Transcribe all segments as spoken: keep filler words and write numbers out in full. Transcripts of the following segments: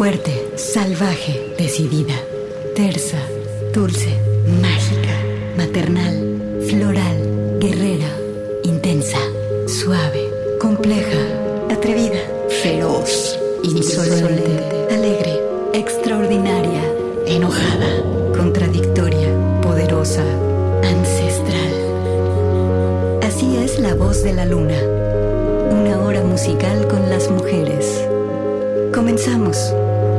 Fuerte, salvaje, decidida, tersa, dulce, mágica, maternal, floral, guerrera, intensa, suave, compleja, atrevida, feroz, insolente, alegre, extraordinaria, enojada, contradictoria, poderosa, ancestral. Así es la voz de la luna, una hora musical con las mujeres. Comenzamos.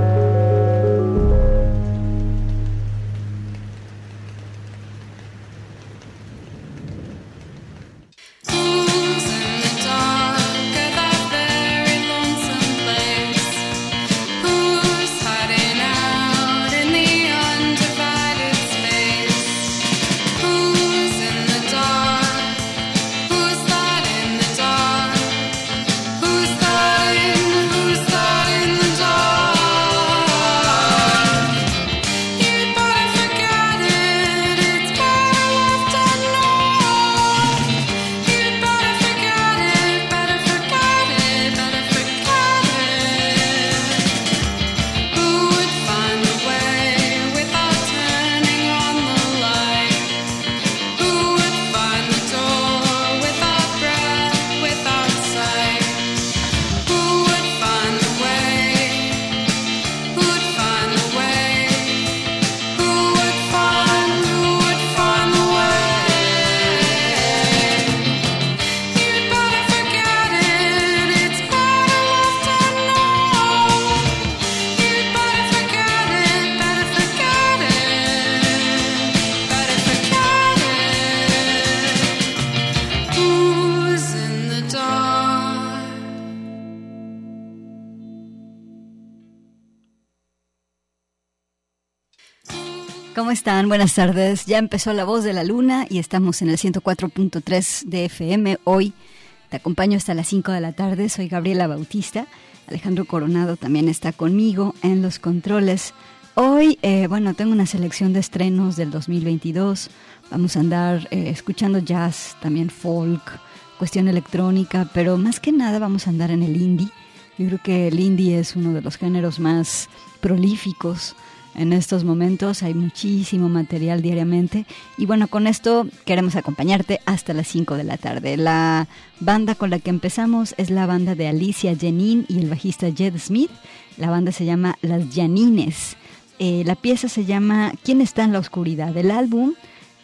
¿Cómo están? Buenas tardes. Ya empezó La Voz de la Luna y estamos en el ciento cuatro punto tres de F M. Hoy te acompaño hasta las cinco de la tarde. Soy Gabriela Bautista. Alejandro Coronado también está conmigo en los controles. Hoy, eh, bueno, tengo una selección de estrenos del dos mil veintidós. Vamos a andar eh, escuchando jazz, también folk, cuestión electrónica, pero más que nada vamos a andar en el indie. Yo creo que el indie es uno de los géneros más prolíficos en estos momentos. Hay muchísimo material diariamente y bueno, con esto queremos acompañarte hasta las cinco de la tarde. La banda con la que empezamos es la banda de Alicia Janine y el bajista Jed Smith. La banda se llama Las Janines. Eh, la pieza se llama ¿Quién está en la oscuridad? El álbum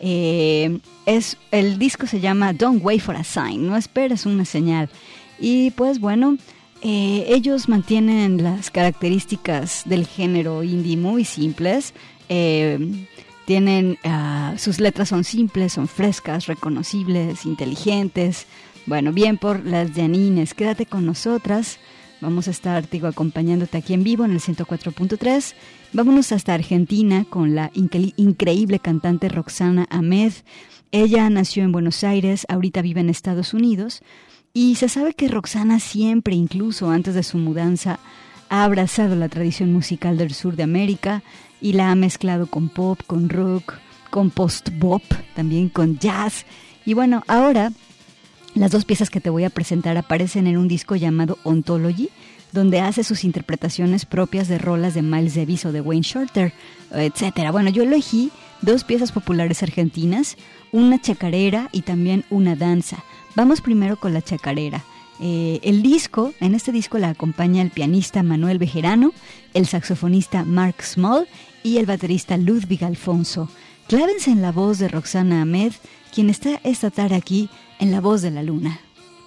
eh, es, el disco se llama Don't Wait for a Sign, no esperes una señal. Y pues bueno, Eh, ellos mantienen las características del género indie muy simples. Eh, tienen uh, sus letras son simples, son frescas, reconocibles, inteligentes. Bueno, bien por Las Janines. Quédate con nosotras. Vamos a estar, digo, acompañándote aquí en vivo en el ciento cuatro punto tres. Vámonos hasta Argentina con la incre- increíble cantante Roxana Ahmed. Ella nació en Buenos Aires, ahorita vive en Estados Unidos. Y se sabe que Roxana siempre, incluso antes de su mudanza, ha abrazado la tradición musical del sur de América y la ha mezclado con pop, con rock, con post-bop, también con jazz. Y bueno, ahora las dos piezas que te voy a presentar aparecen en un disco llamado Ontology, donde hace sus interpretaciones propias de rolas de Miles Davis o de Wayne Shorter, etcétera. Bueno, yo elegí dos piezas populares argentinas, una chacarera y también una danza. Vamos primero con la chacarera. Eh, el disco, en este disco la acompaña el pianista Manuel Bejerano, el saxofonista Mark Small y el baterista Ludwig Alfonso. Clávense en la voz de Roxana Ahmed, quien está esta tarde aquí en La Voz de la Luna.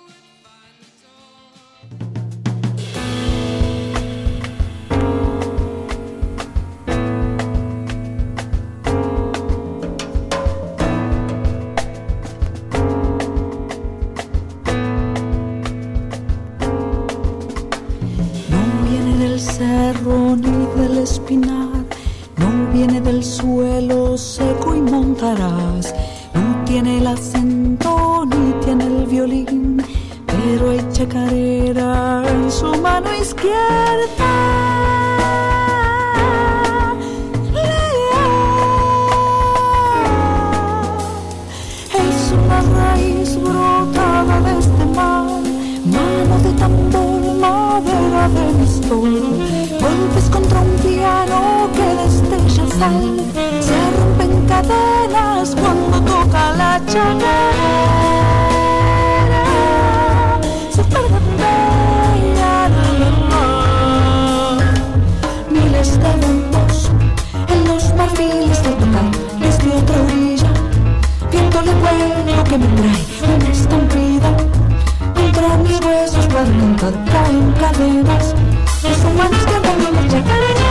Ni del espinar, no viene del suelo seco y montarás, no tiene el acento ni tiene el violín, pero hay chacarera en su mano izquierda. Es una raíz brotada de este mar, mano de tambor, madera de pistón, golpes con sal, se rompen cadenas cuando toca la chacarera. Super bella, miles de vientos en los marfiles de tocar desde otra orilla. Viento de vuelo que me trae una estampida contra mis huesos para cantar, caen cadenas. Es un mano izquierda en la chacarera.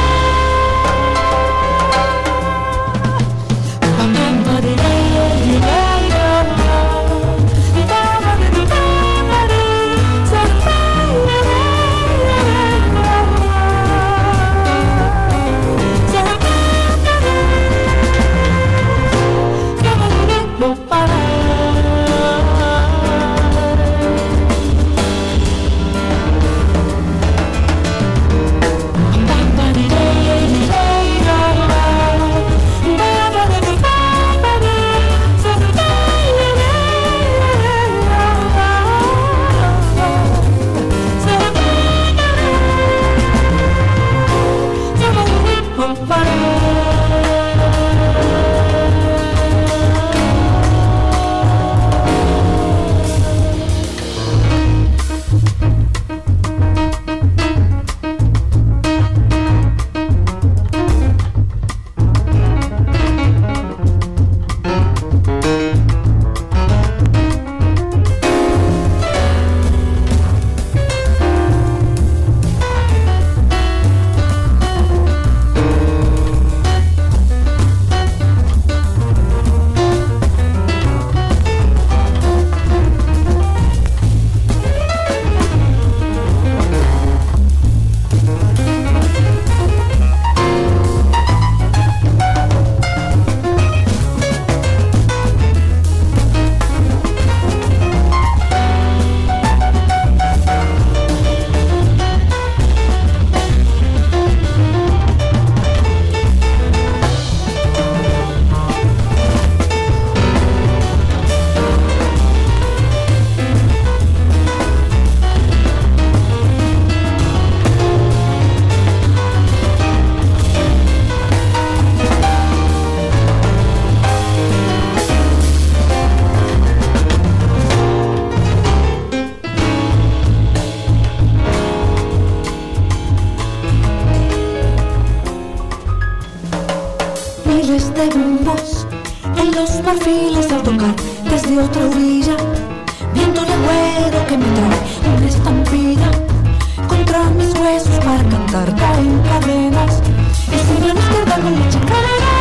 De bombos en los marfiles al tocar desde otra orilla. Viento de güero que me trae una estampida contra mis huesos para cantar, caen cadenas. Es mi mano izquierda con la chacarera.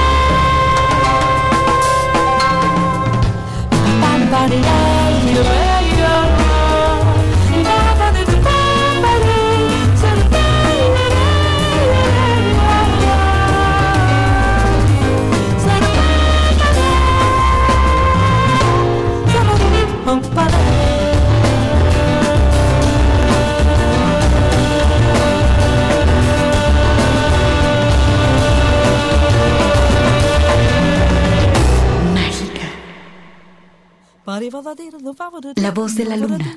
La voz de la luna.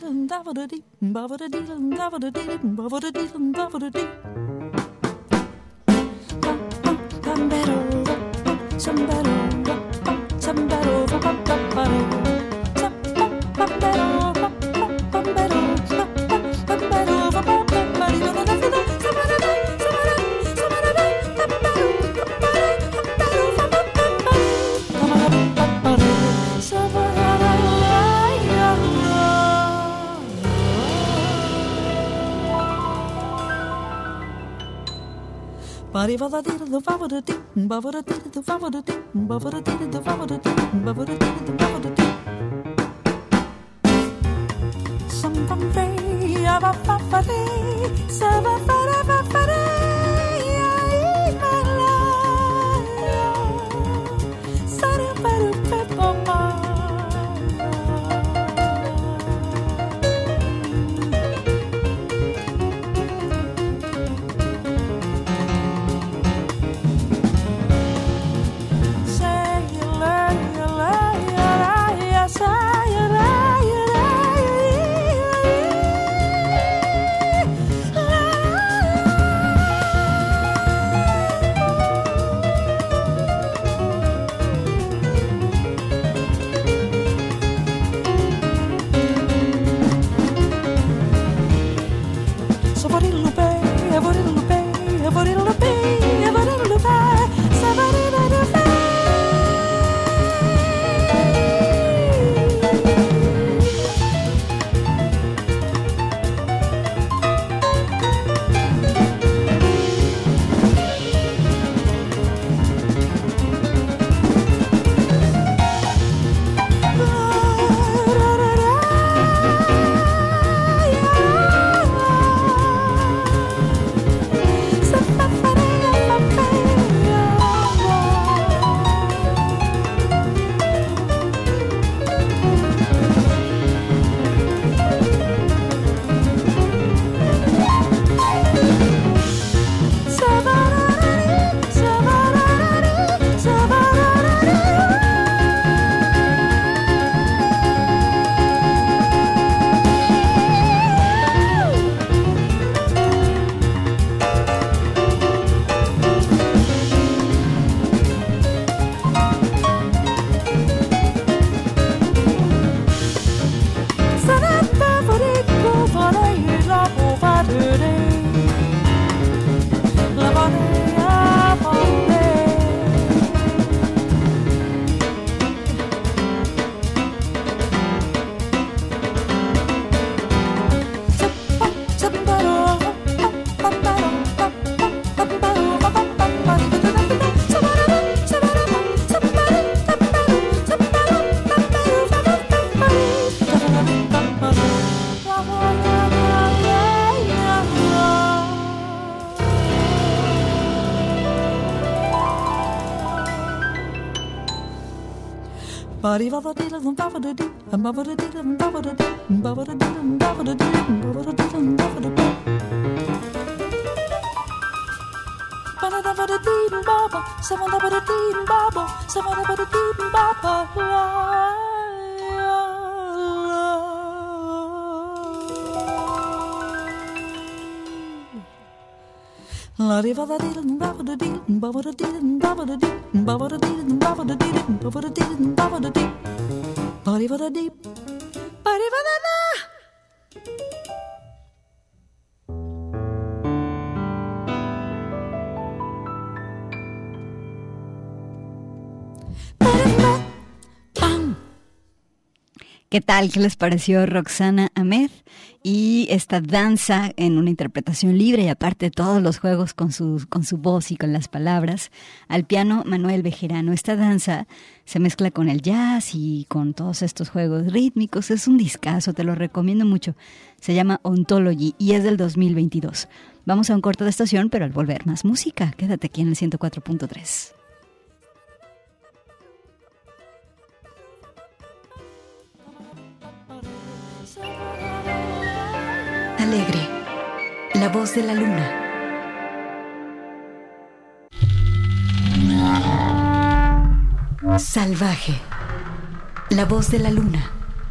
La di va da di da ba da di ba ba da di da ba da di ba ba da di da ba da di ba ba da di da ba da di ba di va da di ba di va da da. ¿Qué tal? ¿Qué les pareció Roxana Ahmed? Y esta danza en una interpretación libre y aparte todos los juegos con su, con su voz y con las palabras. Al piano, Manuel Bejerano. Esta danza se mezcla con el jazz y con todos estos juegos rítmicos. Es un discazo, te lo recomiendo mucho. Se llama Ontology y es del dos mil veintidós. Vamos a un corto de estación, pero al volver más música. Quédate aquí en el ciento cuatro punto tres. Alegre, la voz de la luna. Salvaje, la voz de la luna.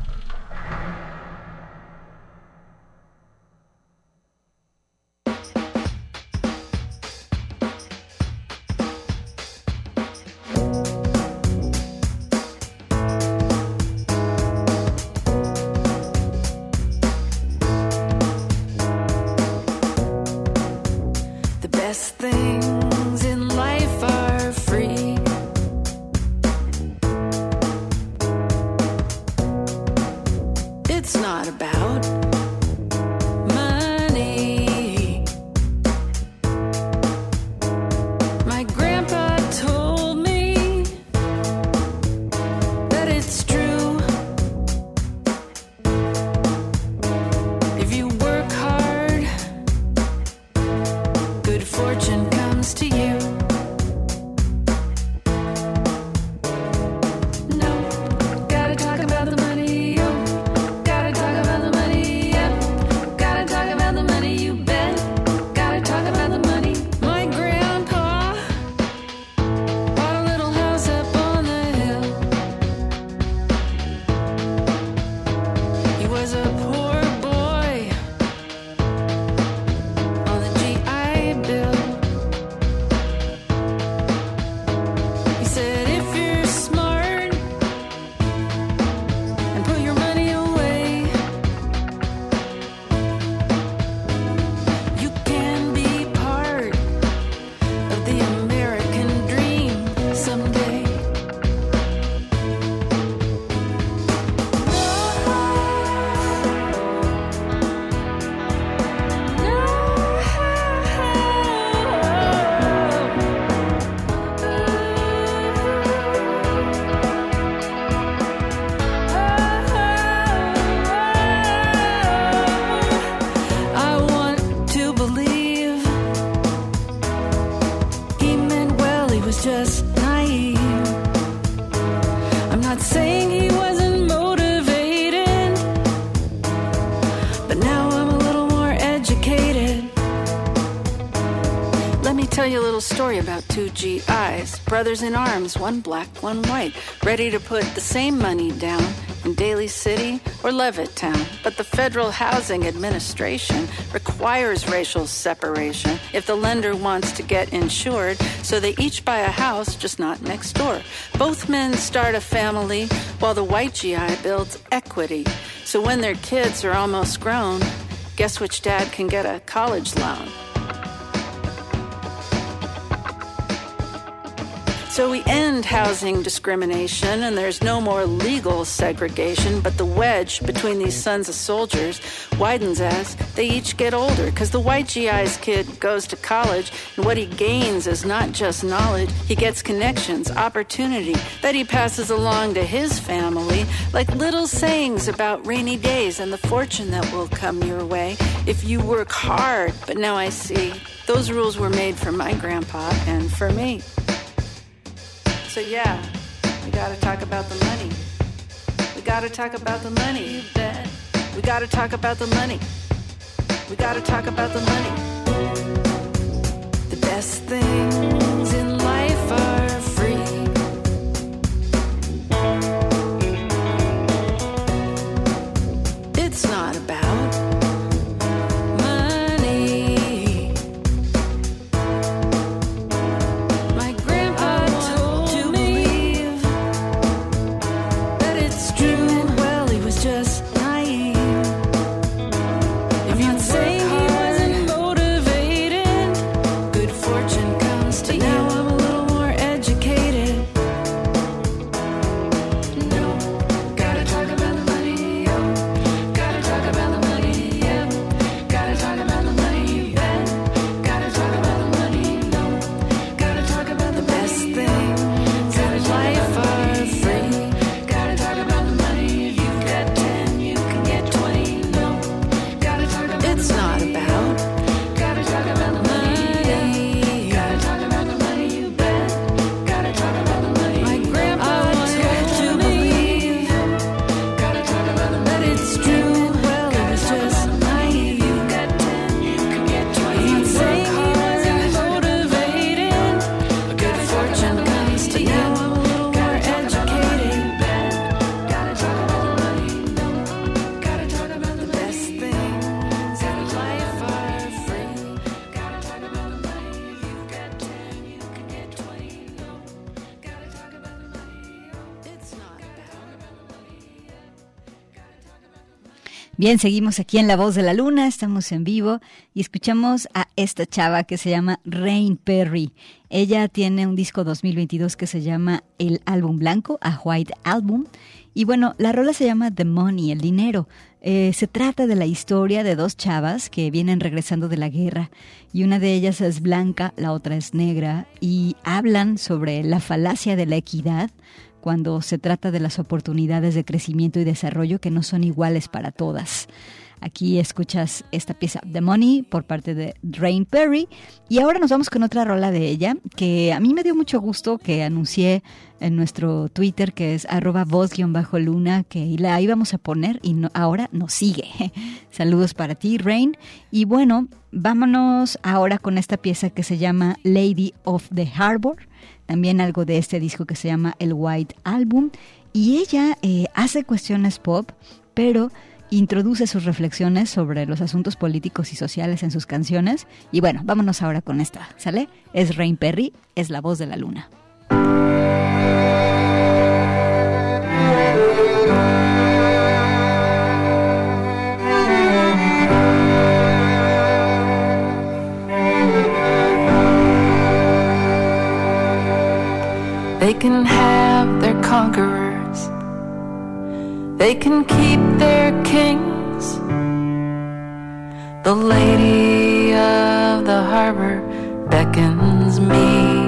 Story about two G Is, brothers in arms, one black, one white, ready to put the same money down in Daly City or Levittown. But the Federal Housing Administration requires racial separation if the lender wants to get insured, so they each buy a house, just not next door. Both men start a family while the white G I builds equity. So when their kids are almost grown, guess which dad can get a college loan? So we end housing discrimination and there's no more legal segregation, but the wedge between these sons of soldiers widens as they each get older, because the white G I's kid goes to college and what he gains is not just knowledge, he gets connections, opportunity that he passes along to his family, like little sayings about rainy days and the fortune that will come your way if you work hard. But now I see those rules were made for my grandpa and for me. So yeah, We gotta talk about the money. We gotta talk about the money, you bet. We gotta talk about the money. We gotta talk about the money. The best things in life are free. It's not about money. My grandpa told to believe that it's true. Well, he was just naive. If you'd say he wasn't motivated, good fortune comes to you. Now I'm a little more educated. No, gotta talk about the money, yo. Gotta talk about the money, yeah. Gotta talk about the money, you bet. Gotta talk about the money, no. Gotta talk about the best things in life are free. Gotta talk about the money. If you've got ten, you can get twenty, no. Gotta talk about it's not about. Gotta talk about the money. Gotta talk about the money, you bet. Gotta talk about the money. My grandpa told to believe. Gotta talk about the money. That it's true. Well, it was just naive. You got ten, you can get twenty. You'd say he wasn't motivated. A good fortune comes to you. Now I'm a little more educated. Gotta talk about the money. No, gotta talk about the best things in life are free. Gotta talk about the money. If you've got ten, you can get twenty. No, gotta talk about the money. It's not about money. Gotta talk about the money. Bien, seguimos aquí en La Voz de la Luna, estamos en vivo y escuchamos a esta chava que se llama Rain Perry. Ella tiene un disco dos mil veintidós que se llama El Álbum Blanco, A White Album. Y bueno, la rola se llama The Money, el dinero. Eh, se trata de la historia de dos chavas que vienen regresando de la guerra y una de ellas es blanca, la otra es negra y hablan sobre la falacia de la equidad cuando se trata de las oportunidades de crecimiento y desarrollo que no son iguales para todas. Aquí escuchas esta pieza The Money por parte de Rain Perry y ahora nos vamos con otra rola de ella que a mí me dio mucho gusto que anuncié en nuestro Twitter que es arroba voz-luna que la íbamos a poner y no, ahora nos sigue. Saludos para ti, Rain. Y bueno, vámonos ahora con esta pieza que se llama Lady of the Harbor, también algo de este disco que se llama El White Album y ella eh, hace cuestiones pop, pero introduce sus reflexiones sobre los asuntos políticos y sociales en sus canciones. Y bueno, vámonos ahora con esta, ¿sale? Es Rain Perry, es La Voz de la Luna. They can have their conquerors. They can keep their kings. The lady of the harbor beckons me.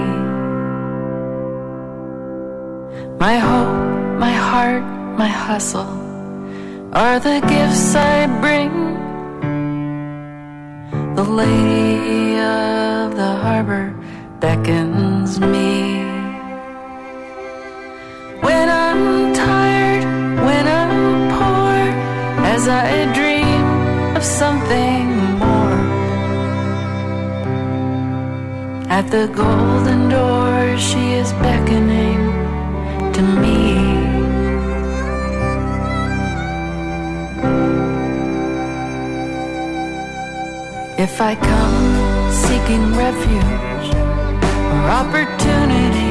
My hope, my heart, my hustle are the gifts I bring. The lady of the harbor beckons me. When I'm tired, when I'm poor, as I dream of something more, at the golden door she is beckoning to me. If I come seeking refuge or opportunity,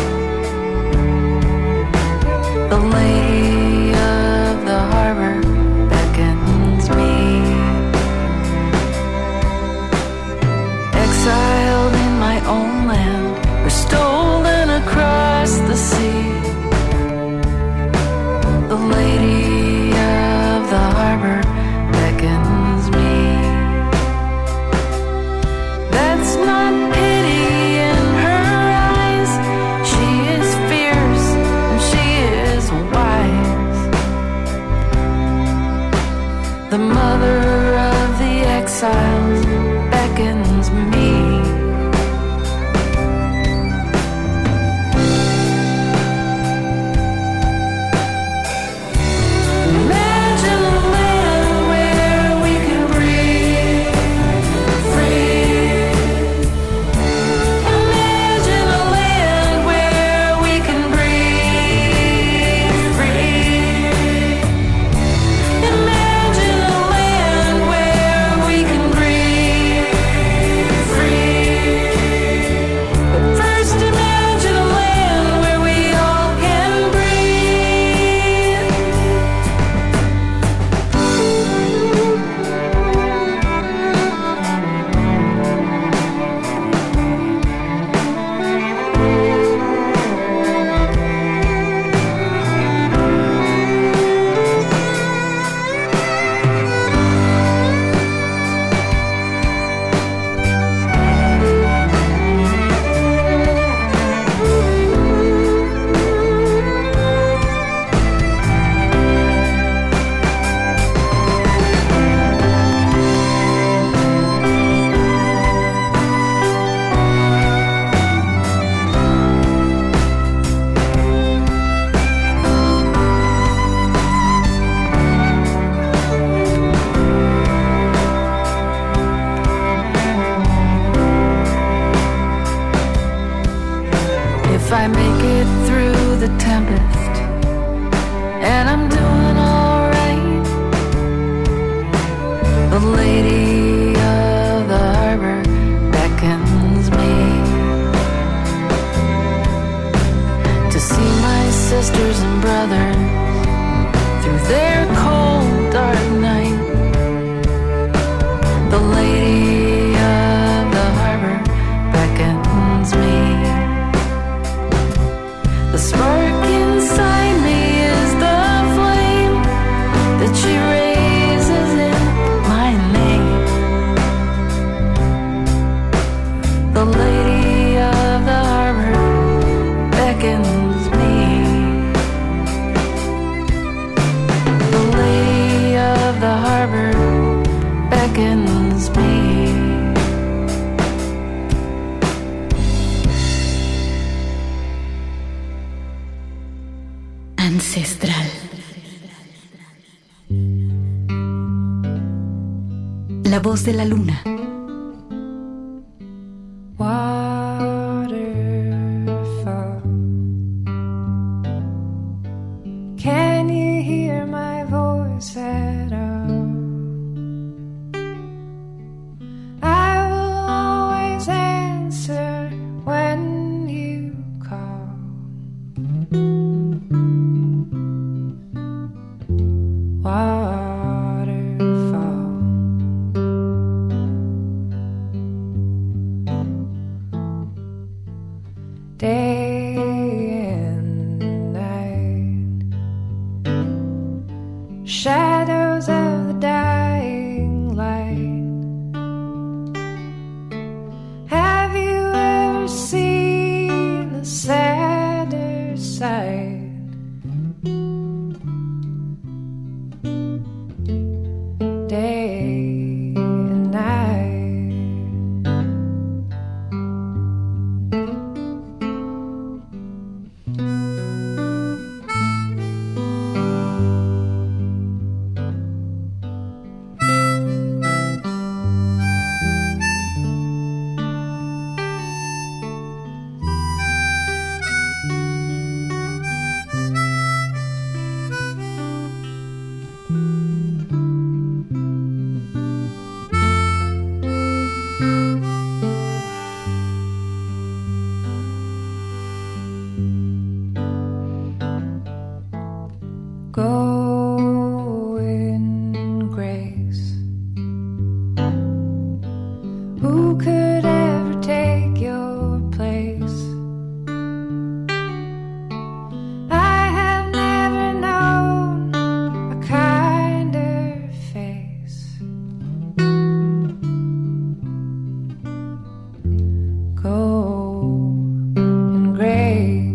the lady of the harbor beckons me. Exiled in my own land or stolen across the sea, the lady of the harbor beckons me. That's not pity in her eyes. She is fierce and she is wise. The mother of the exiles beckons me. I make it through the tempest and I'm doing alright, the lady of the harbor beckons me to see my sisters and brothers through their cold dark night. The lady of the harbor beckons me. The spark inside me is the flame that she raises in my name. The lady of the harbor beckons me. The lady of the harbor beckons me. Ancestral. La voz de la luna. Waterfall. Can you hear my voice at all? I will always answer when you call. Waterfall. Day and night, shadows of the dying light. Have you ever seen the sadder side? Day and night. Go in grace. Who could ever take your place? I have never known a kinder face. Go in grace.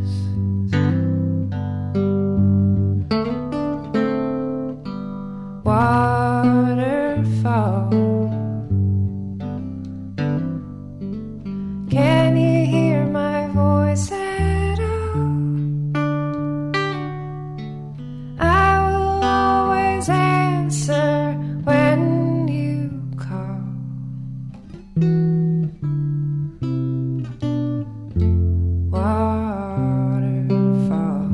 Waterfall. Can you hear my voice at all? I will always answer when you call. Waterfall.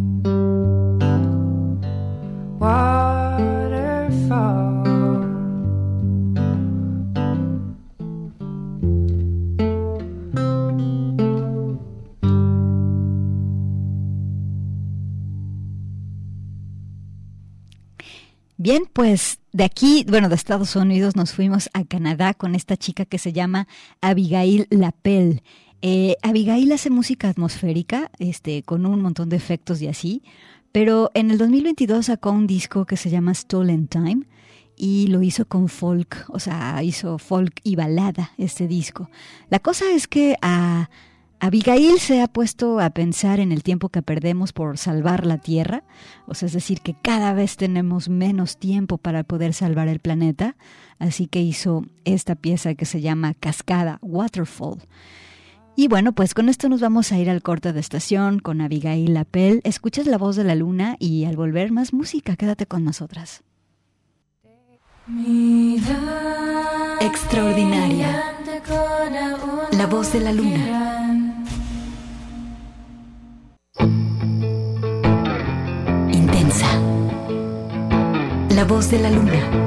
Waterfall. Bien, pues de aquí, bueno, de Estados Unidos nos fuimos a Canadá con esta chica que se llama Abigail Lapel. Eh, Abigail hace música atmosférica, este, con un montón de efectos y así, pero en el dos mil veintidós sacó un disco que se llama Stolen Time y lo hizo con folk, o sea, hizo folk y balada este disco. La cosa es que a Abigail se ha puesto a pensar en el tiempo que perdemos por salvar la Tierra, o sea, es decir, que cada vez tenemos menos tiempo para poder salvar el planeta, así que hizo esta pieza que se llama Cascada, Waterfall. Y bueno, pues con esto nos vamos a ir al corte de estación con Abigail Lapel. Escuchas La Voz de la Luna y al volver más música, quédate con nosotras. Extraordinaria. La Voz de la Luna. voz de la luna.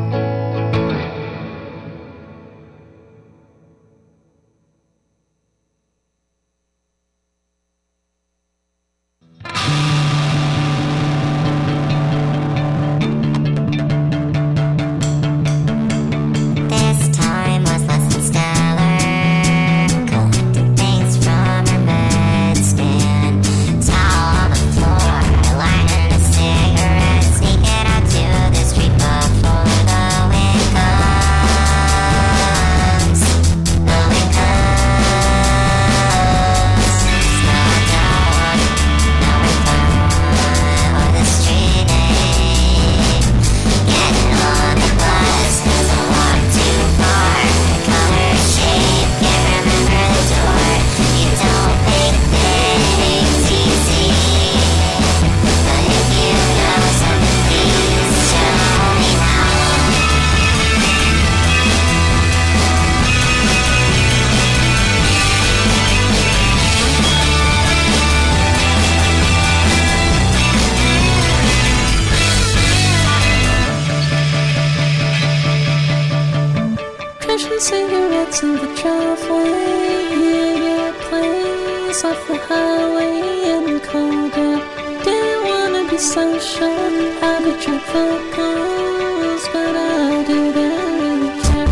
Cigarettes in the driveway, in your place off the highway in the cold air. Didn't wanna be social, I'd be dreadful goals, but I didn't really care.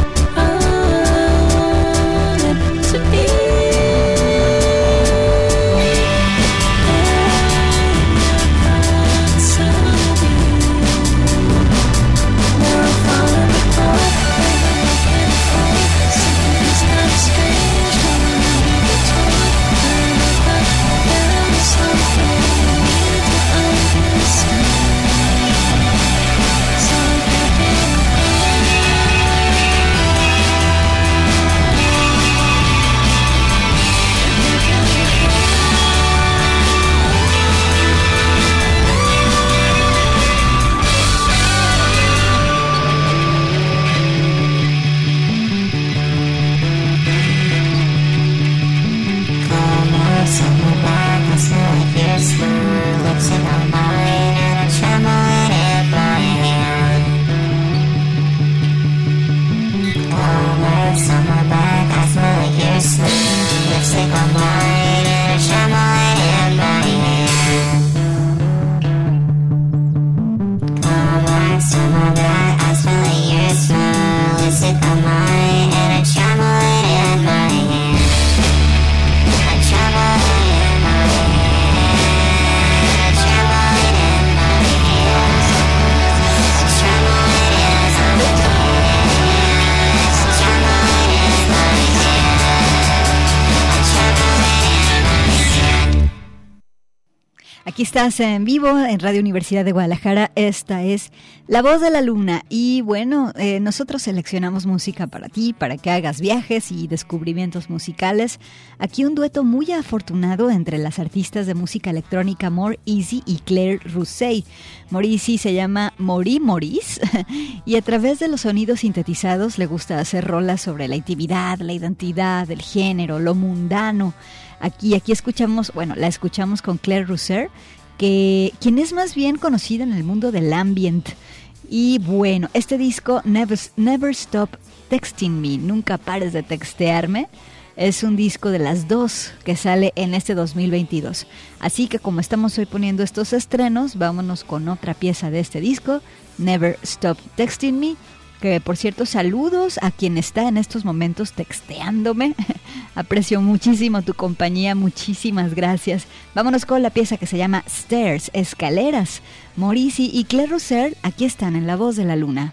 I wanted to be Aquí estás en vivo en Radio Universidad de Guadalajara. Esta es La Voz de la Luna. Y bueno, eh, nosotros seleccionamos música para ti, para que hagas viajes y descubrimientos musicales. Aquí un dueto muy afortunado entre las artistas de música electrónica More Easy y Claire Rousay. More Easy se llama Mori Maurice y a través de los sonidos sintetizados le gusta hacer rolas sobre la intimidad, la identidad, el género, lo mundano. Aquí, aquí escuchamos, bueno, la escuchamos con Claire Rousay, que quien es más bien conocida en el mundo del ambient. Y bueno, este disco, Never, Never Stop Texting Me, Nunca Pares de Textearme, es un disco de las dos que sale en este dos mil veintidós. Así que como estamos hoy poniendo estos estrenos, vámonos con otra pieza de este disco, Never Stop Texting Me. Que por cierto, saludos a quien está en estos momentos texteándome. Aprecio muchísimo tu compañía, muchísimas gracias. Vámonos con la pieza que se llama Stairs, Escaleras. More Easy y Claire Rousay aquí están en La Voz de la Luna.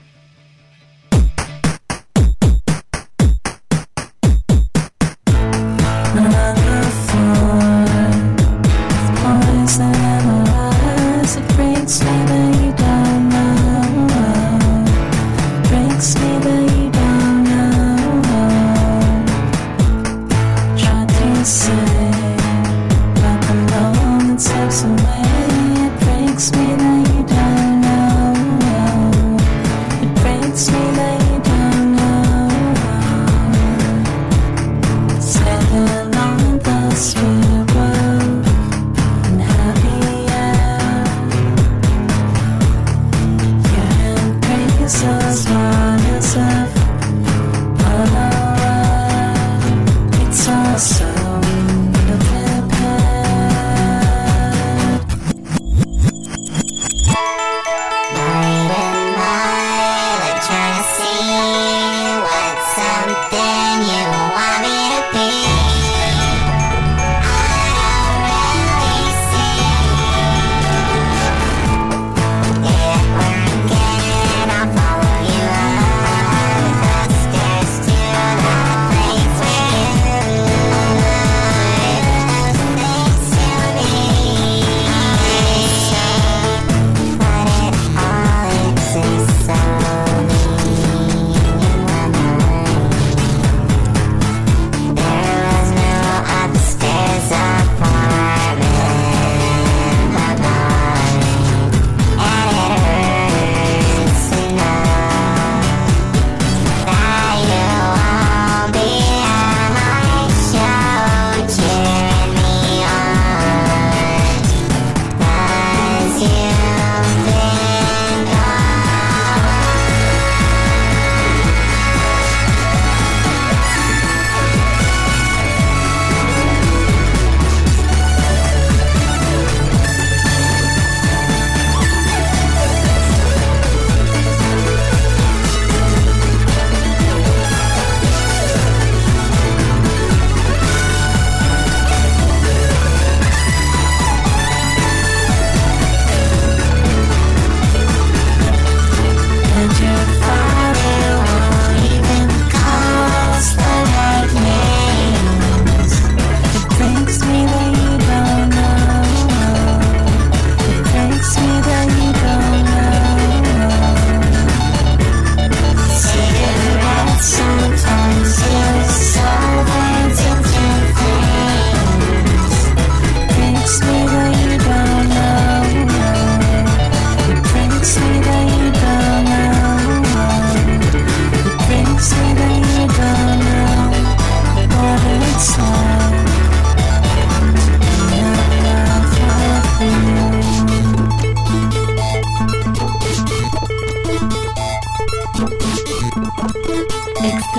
Great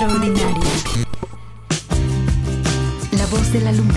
extraordinaria. La voz de la luna.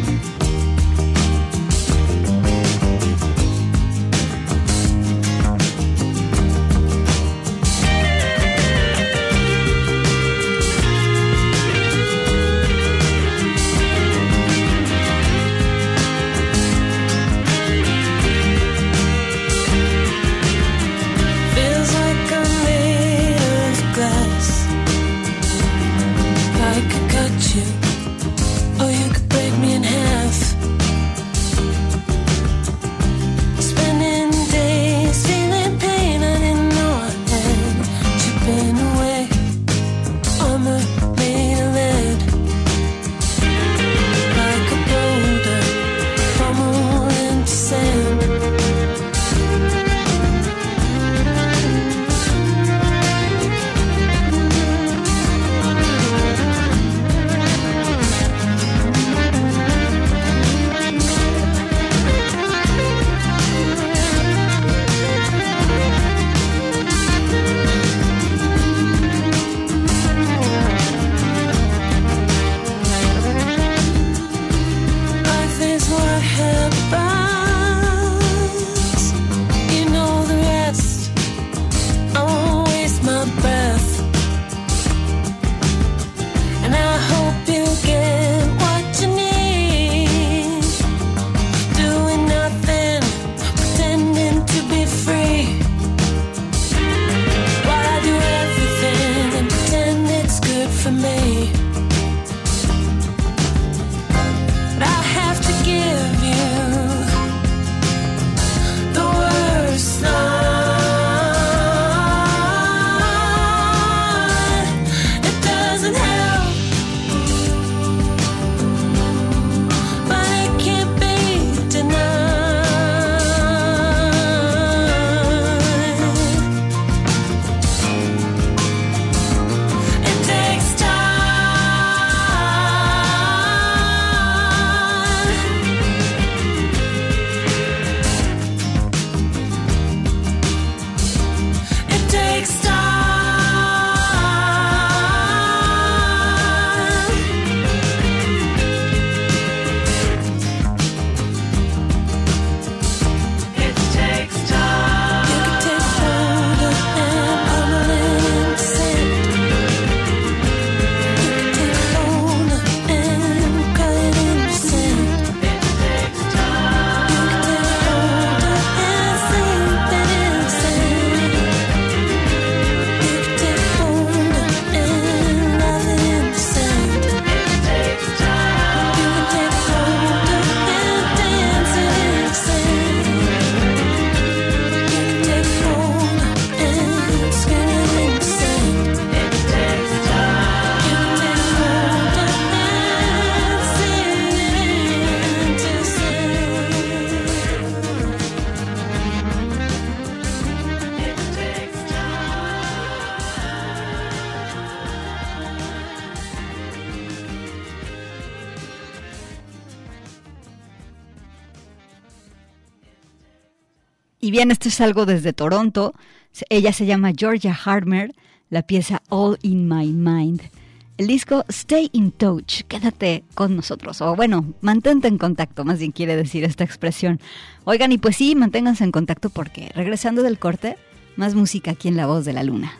Y bien, esto es algo desde Toronto. Ella se llama Georgia Harmer, la pieza All in My Mind. El disco Stay in Touch, quédate con nosotros. O bueno, mantente en contacto, más bien quiere decir esta expresión. Oigan, y pues sí, manténganse en contacto porque regresando del corte, más música aquí en La Voz de la Luna.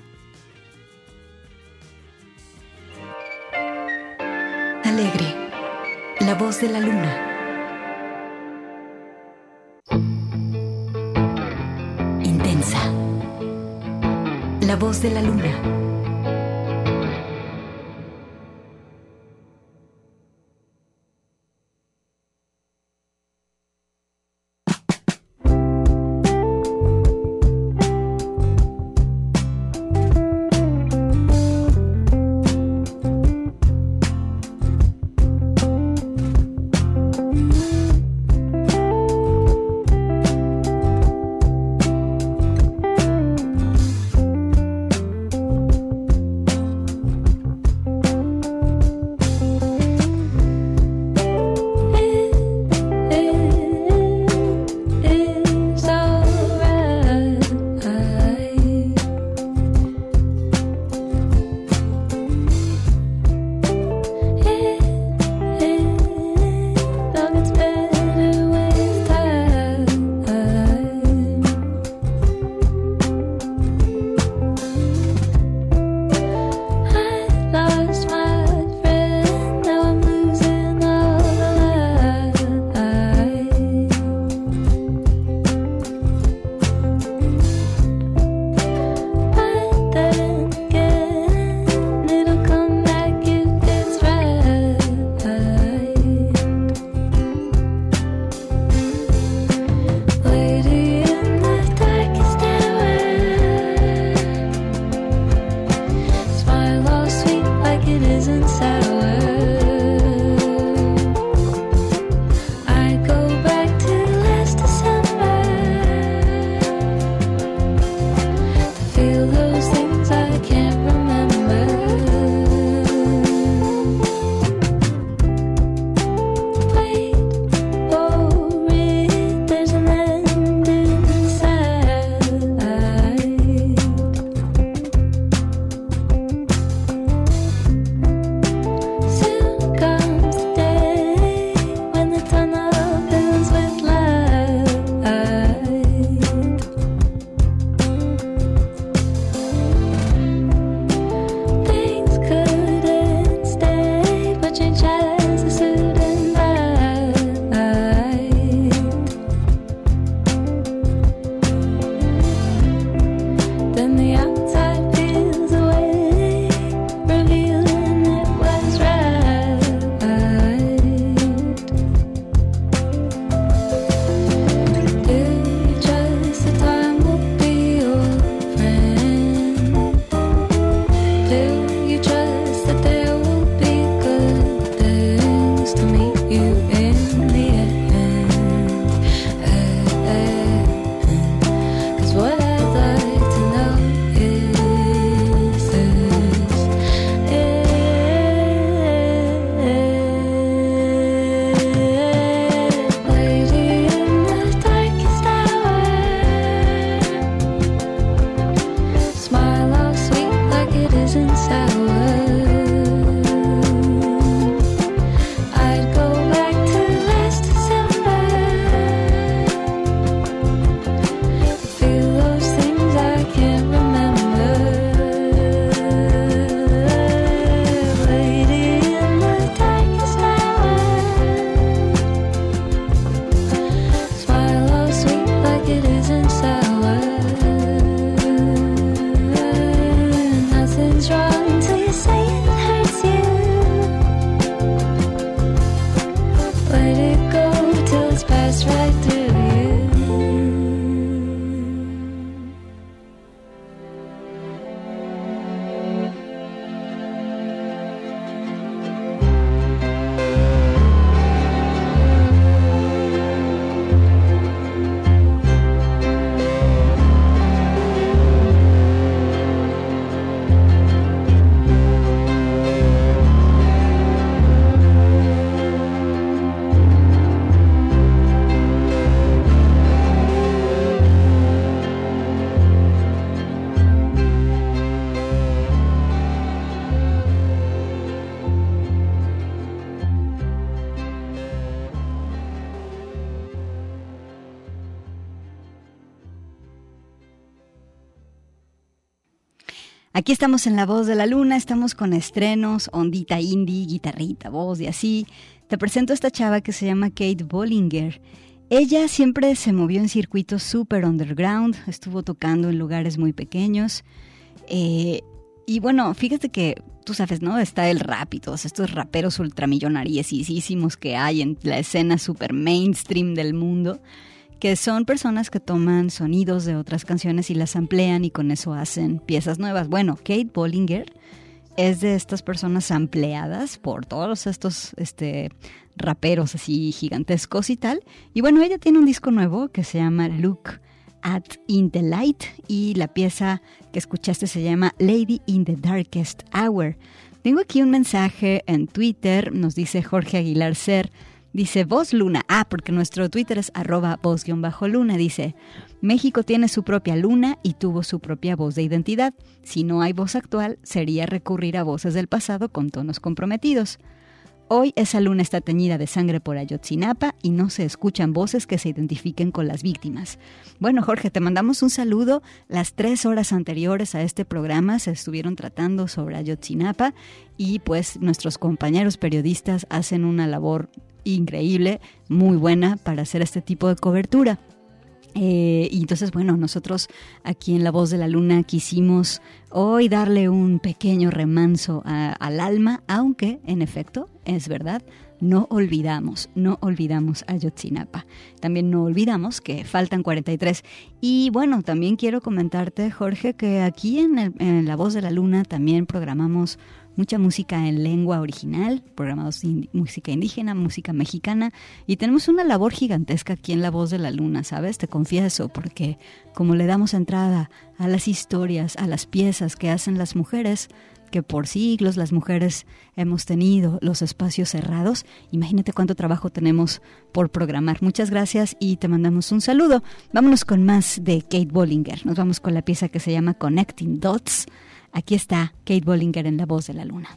Alegre, La Voz de la Luna. Intensa, La Voz de la Luna. Aquí estamos en La Voz de la Luna, estamos con estrenos, ondita indie, guitarrita, voz y así. Te presento a esta chava que se llama Kate Bollinger. Ella siempre se movió en circuitos super underground, estuvo tocando en lugares muy pequeños. Eh, y bueno, fíjate que tú sabes, ¿no? Está el rap y todos estos raperos ultramillonariesísimos que hay en la escena super mainstream del mundo, que son personas que toman sonidos de otras canciones y las amplían y con eso hacen piezas nuevas. Bueno, Kate Bollinger es de estas personas ampliadas por todos estos este, raperos así gigantescos y tal. Y bueno, ella tiene un disco nuevo que se llama Look at in the Light y la pieza que escuchaste se llama Lady in the Darkest Hour. Tengo aquí un mensaje en Twitter, nos dice Jorge Aguilar Ser. Dice, Voz Luna, ah, porque nuestro Twitter es arroba voz-luna, dice, México tiene su propia luna y tuvo su propia voz de identidad. Si no hay voz actual, sería recurrir a voces del pasado con tonos comprometidos. Hoy esa luna está teñida de sangre por Ayotzinapa y no se escuchan voces que se identifiquen con las víctimas. Bueno, Jorge, te mandamos un saludo. Las tres horas anteriores a este programa se estuvieron tratando sobre Ayotzinapa y pues nuestros compañeros periodistas hacen una labor increíble, muy buena para hacer este tipo de cobertura. Eh, y entonces, bueno, nosotros aquí en La Voz de la Luna quisimos hoy darle un pequeño remanso a, al alma, aunque, en efecto, es verdad, no olvidamos, no olvidamos a Ayotzinapa. También no olvidamos que faltan cuarenta y tres. Y bueno, también quiero comentarte, Jorge, que aquí en, el, en La Voz de la Luna también programamos mucha música en lengua original, programados in, música indígena, música mexicana, y tenemos una labor gigantesca aquí en La Voz de la Luna, ¿sabes? Te confieso, porque como le damos entrada a las historias, a las piezas que hacen las mujeres, que por siglos las mujeres hemos tenido los espacios cerrados, imagínate cuánto trabajo tenemos por programar. Muchas gracias y te mandamos un saludo. Vámonos con más de Kate Bollinger. Nos vamos con la pieza que se llama Connecting Dots. Aquí está Kate Bollinger en La Voz de la Luna.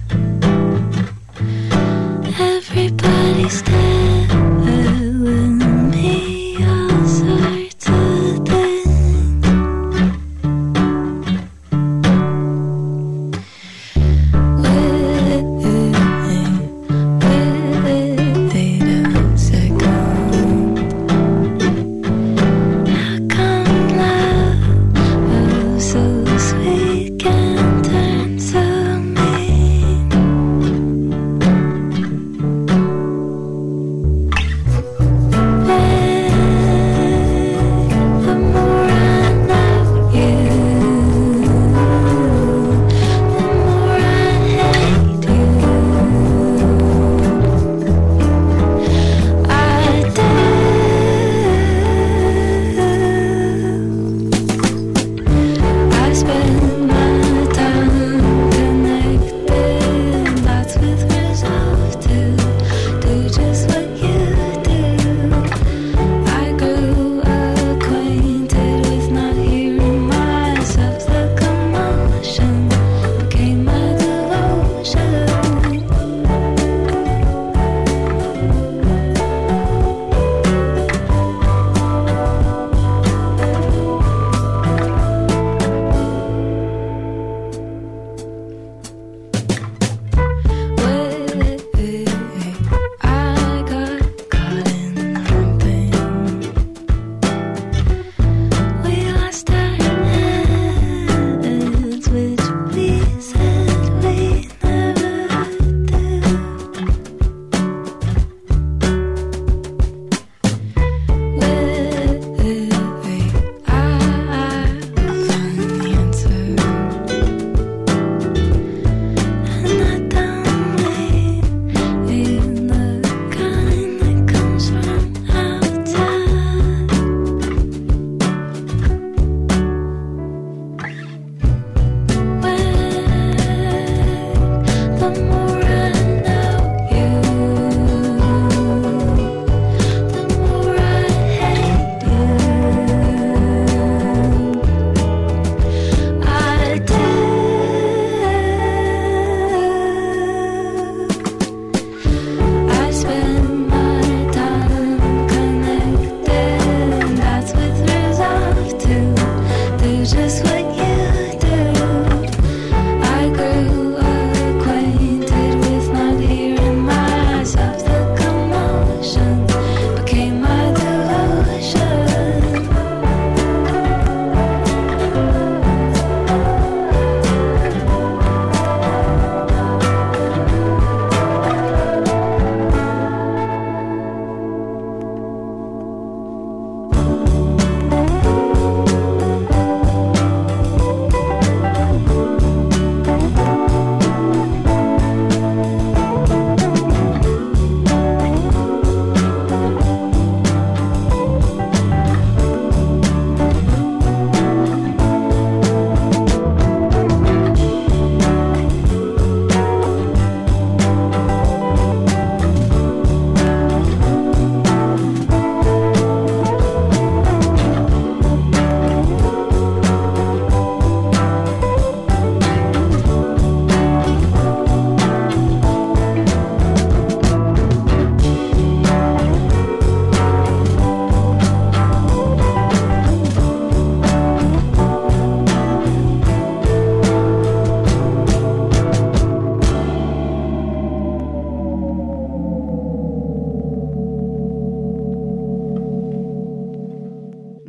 Everybody's telling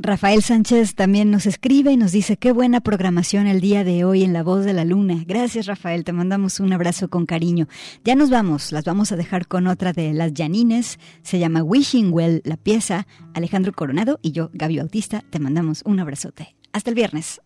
Rafael Sánchez también nos escribe y nos dice qué buena programación el día de hoy en La Voz de la Luna. Gracias, Rafael, te mandamos un abrazo con cariño. Ya nos vamos, las vamos a dejar con otra de las Janines, se llama Wishing Well la pieza. Alejandro Coronado y yo, Gaby Bautista, te mandamos un abrazote. Hasta el viernes.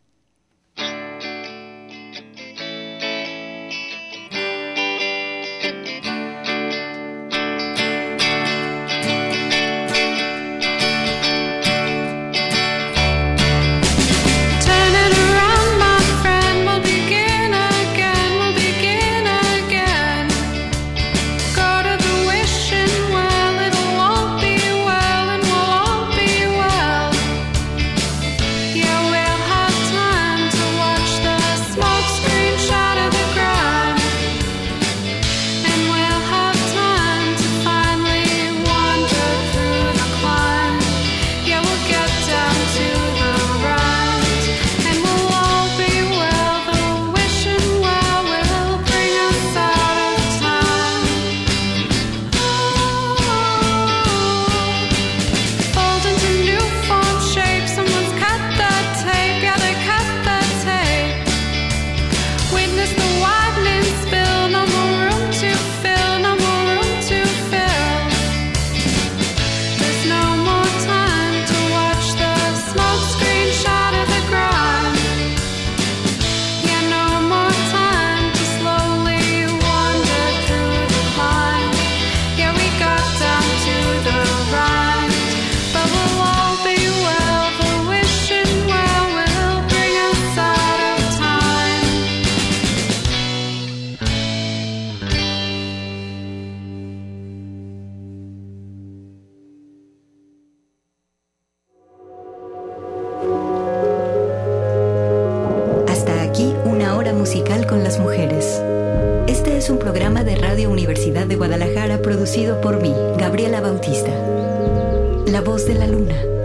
Producido por mí, Gabriela Bautista. La Voz de la Luna.